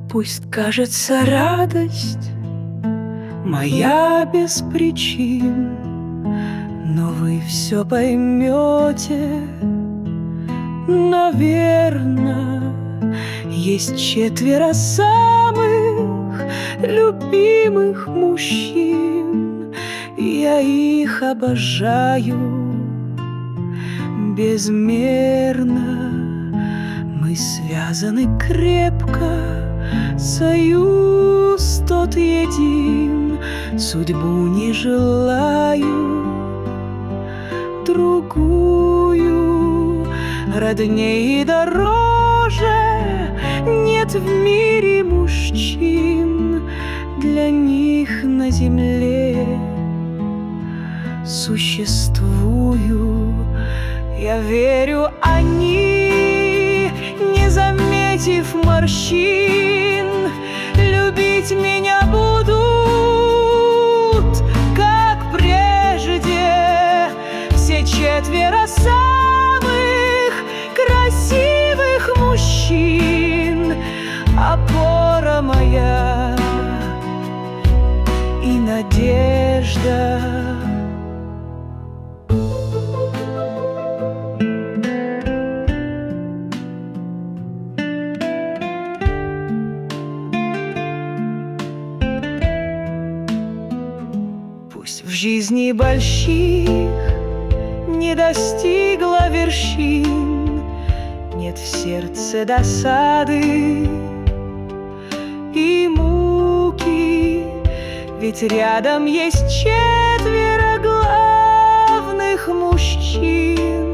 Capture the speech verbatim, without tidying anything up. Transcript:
Пусть кажется радость моя без причин, но вы все поймете, наверно. Есть четверо самых любимых мужчин, я их обожаю безмерно. Мы связаны крепко, союз тот един, судьбу не желаю другую. Роднее и дороже нет в мире мужчин, для них на земле существую. Я верю, они, не заметив морщин, любить меня будут, как прежде. Все четверо самых красивых мужчин, опора моя и надежда. Пусть в жизни больших не достигла вершин, нет в сердце досады и муки, ведь рядом есть четверо главных мужчин.